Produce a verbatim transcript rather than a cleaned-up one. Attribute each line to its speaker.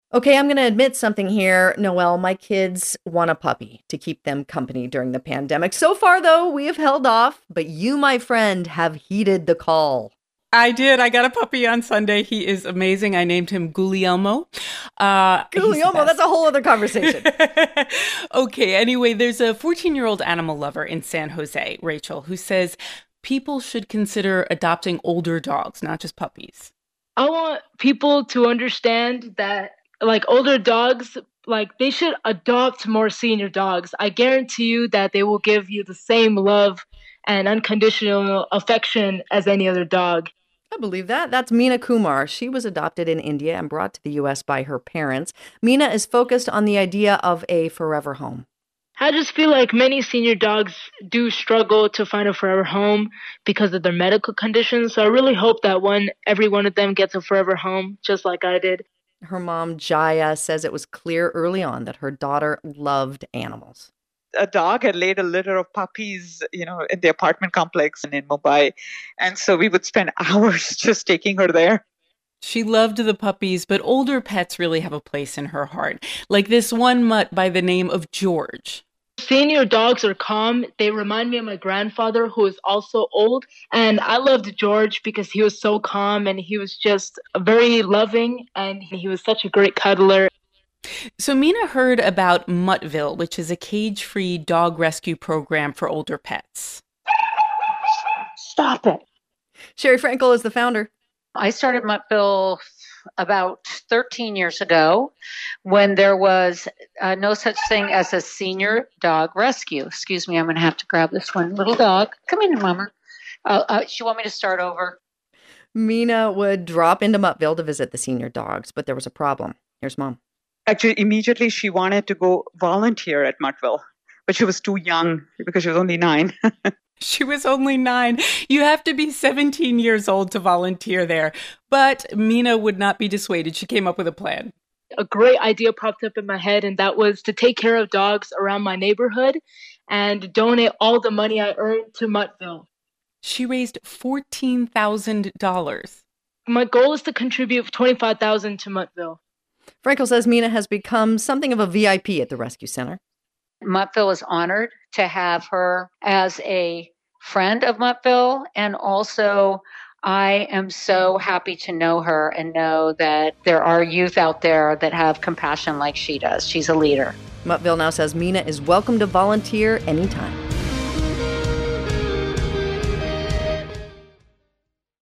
Speaker 1: Okay, I'm going to admit something here, Noelle. My kids want a puppy to keep them company during the pandemic. So far, though, we have held off, but you, my friend, have heeded the call.
Speaker 2: I did. I got a puppy on Sunday. He is amazing. I named him Guglielmo. Uh, he's the
Speaker 1: Guglielmo, that's
Speaker 2: best.
Speaker 1: a whole other conversation.
Speaker 2: Okay, anyway, there's a fourteen-year-old animal lover in San Jose, Rachel, who says people should consider adopting older dogs, not just puppies.
Speaker 3: I want people to understand that, like, older dogs, like, they should adopt more senior dogs. I guarantee you that they will give you the same love and unconditional affection as any other dog.
Speaker 1: I believe that. That's Meena Kumar. She was adopted in India and brought to the U S by her parents. Meena is focused on the idea of a forever home.
Speaker 3: I just feel like many senior dogs do struggle to find a forever home because of their medical conditions. So I really hope that one, every one of them gets a forever home, just like I did.
Speaker 1: Her mom, Jaya, says it was clear early on that her daughter loved animals.
Speaker 4: A dog had laid a litter of puppies, you know, in the apartment complex in Mumbai. And so we would spend hours just taking her there.
Speaker 2: She loved the puppies, but older pets really have a place in her heart, like this one mutt by the name of George.
Speaker 3: Senior dogs are calm. They remind me of my grandfather, who is also old. And I loved George because he was so calm and he was just very loving and he was such a great cuddler.
Speaker 2: So Meena heard about Muttville, which is a cage-free dog rescue program for older pets.
Speaker 5: Stop it.
Speaker 1: Sherry Frankel is the founder.
Speaker 5: I started Muttville about thirteen years ago when there was uh, no such thing as a senior dog rescue. Excuse me, I'm going to have to grab this one little dog. Come in, Mama. Uh, uh, she want me to start over?
Speaker 1: Meena would drop into Muttville to visit the senior dogs, but there was a problem. Here's Mom.
Speaker 4: Actually, immediately she wanted to go volunteer at Muttville, but she was too young because she was only nine.
Speaker 2: She was only nine. You have to be seventeen years old to volunteer there. But Meena would not be dissuaded. She came up with a plan.
Speaker 3: A great idea popped up in my head, and that was to take care of dogs around my neighborhood and donate all the money I earned to Muttville.
Speaker 2: She raised fourteen thousand dollars.
Speaker 3: My goal is to contribute twenty-five thousand dollars to Muttville.
Speaker 1: Frankel says Meena has become something of a V I P at the rescue center.
Speaker 5: Muttville is honored to have her as a friend of Muttville, and also I am so happy to know her and know that there are youth out there that have compassion like she does. She's a leader.
Speaker 1: Muttville now says Meena is welcome to volunteer anytime.